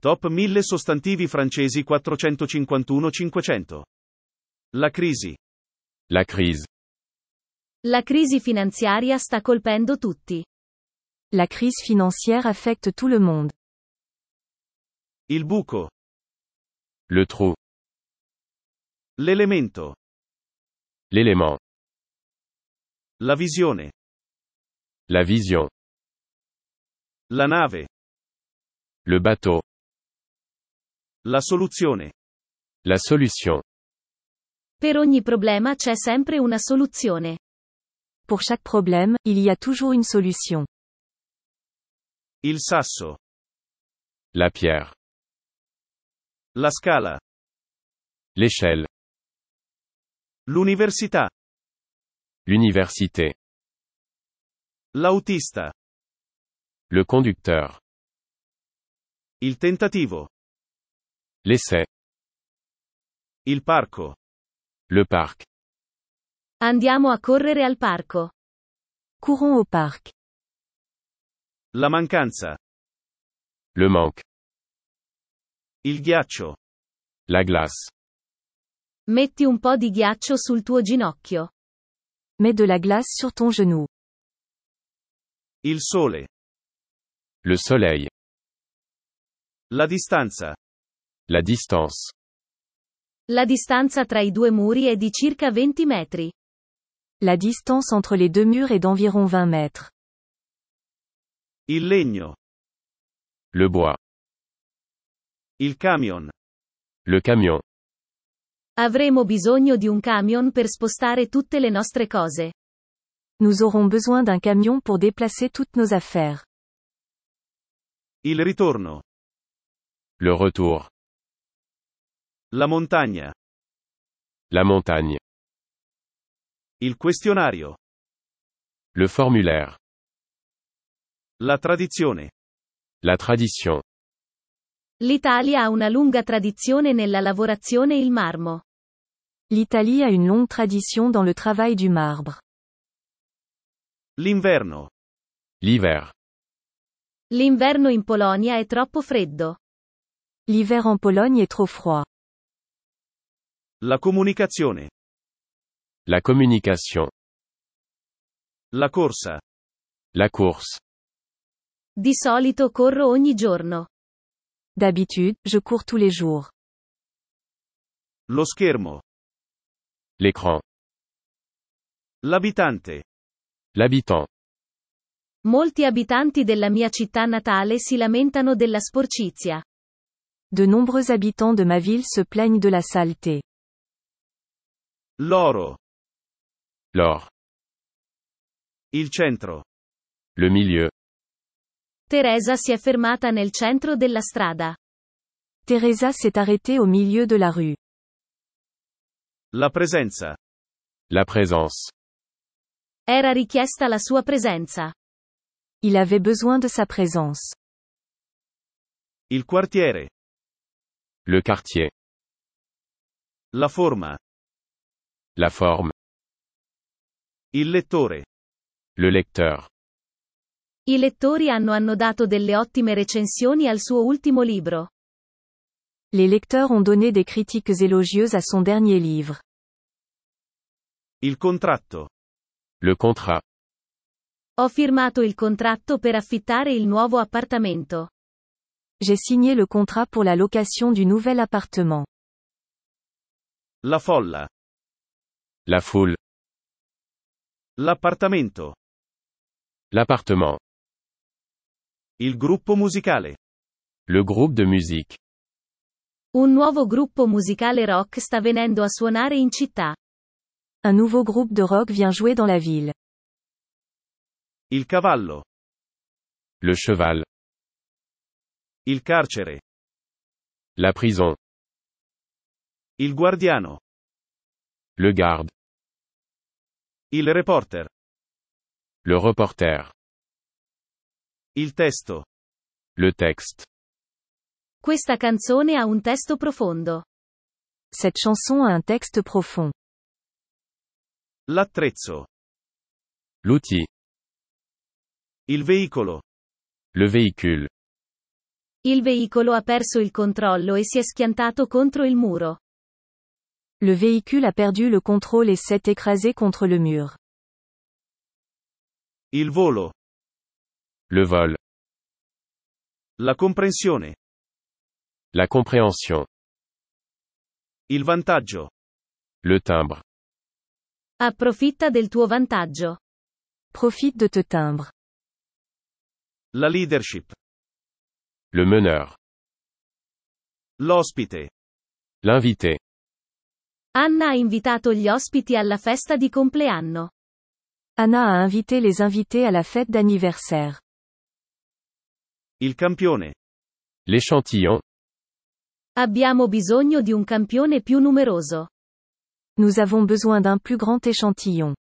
Top 1000 sostantivi francesi 451-500. La crisi. La crise. La crisi finanziaria sta colpendo tutti. La crise financière affecte tout le monde. Il buco. Le trou. L'elemento. L'élément. La visione. La vision. La nave. Le bateau. La soluzione. La solution. Per ogni problema c'è sempre una soluzione. Pour chaque problème, il y a toujours une solution. Il sasso. La pierre. La scala. L'échelle. L'università. L'université. L'autista. Le conducteur. Il tentativo. L'essai. Il parco. Le parc. Andiamo a correre al parco. Courons au parc. La mancanza. Le manque. Il ghiaccio. La glace. Metti un po' di ghiaccio sul tuo ginocchio. Mets de la glace sur ton genou. Il sole. Le soleil. La distanza. La distance. La distanza tra i due muri è di circa 20 metri. La distance entre les deux murs est d'environ 20 mètres. Il legno. Le bois. Il camion. Le camion. Avremo bisogno di un camion per spostare tutte le nostre cose. Nous aurons besoin d'un camion pour déplacer toutes nos affaires. Il ritorno. Le retour. La montagna. La montagne. Il questionario. Le formulaire. La tradizione. La tradition. L'Italia ha una lunga tradizione nella lavorazione il marmo. L'Italie a une longue tradition dans le travail du marbre. L'inverno. L'hiver. L'inverno in Polonia è troppo freddo. L'hiver en Pologne est trop froid. La comunicazione. La communication. La corsa. La course. Di solito corro ogni giorno. D'habitude, je cours tous les jours. Lo schermo. L'écran. L'abitante. L'habitant. Molti abitanti della mia città natale si lamentano della sporcizia. De nombreux habitants de ma ville se plaignent de la saleté. L'oro. L'or. Il centro. Le milieu. Teresa si è fermata nel centro della strada. Teresa s'est arrêtée au milieu de la rue. La presenza. La présence. Era richiesta la sua presenza. Il avait besoin de sa présence. Il quartiere. Le quartier. La forma. La forme. Il lettore. Le lecteur. I lettori hanno dato delle ottime recensioni al suo ultimo libro. Les lecteurs ont donné des critiques élogieuses à son dernier livre. Il contratto. Le contrat. Ho firmato il contratto per affittare il nuovo appartamento. J'ai signé le contrat pour la location du nouvel appartement. La folla. La foule. L'appartamento. L'appartement. Il gruppo musicale. Le groupe de musique. Un nuovo gruppo musicale rock sta venendo a suonare in città. Un nouveau groupe de rock vient jouer dans la ville. Il cavallo. Le cheval. Il carcere. La prison. Il guardiano. Le garde. Il reporter. Le reporter. Il testo. Le texte. Questa canzone ha un testo profondo. Cette chanson a un texte profond. L'attrezzo. L'outil. Il veicolo. Le véhicule. Il veicolo ha perso il controllo e si è schiantato contro il muro. Le véhicule a perdu le contrôle et s'est écrasé contre le mur. Il volo. Le vol. La comprensione. La compréhension. Il vantaggio. Le timbre. Approfitta del tuo vantaggio. Profite de te timbre. La leadership. Le meneur. L'ospite. L'invité. Anna ha invitato gli ospiti alla festa di compleanno. Anna a invité les invités à la fête d'anniversaire. Il campione. L'échantillon. Abbiamo bisogno di un campione più numeroso. Nous avons besoin d'un plus grand échantillon.